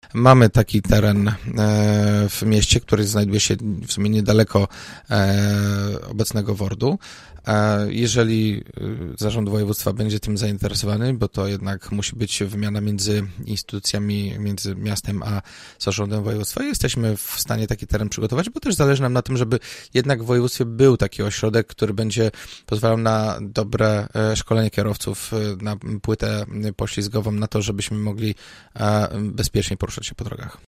Mamy taki teren w mieście, który znajduje się w sumie niedaleko obecnego WORD-u. Jeżeli Zarząd Województwa będzie tym zainteresowany, bo to jednak musi być wymiana między instytucjami, między miastem a Zarządem Województwa, jesteśmy w stanie taki teren przygotować, bo też zależy nam na tym, żeby jednak w województwie był taki ośrodek, który będzie pozwalał na dobre szkolenie kierowców, na płytę poślizgową, na to, żebyśmy mogli bezpiecznie poruszać się po drogach.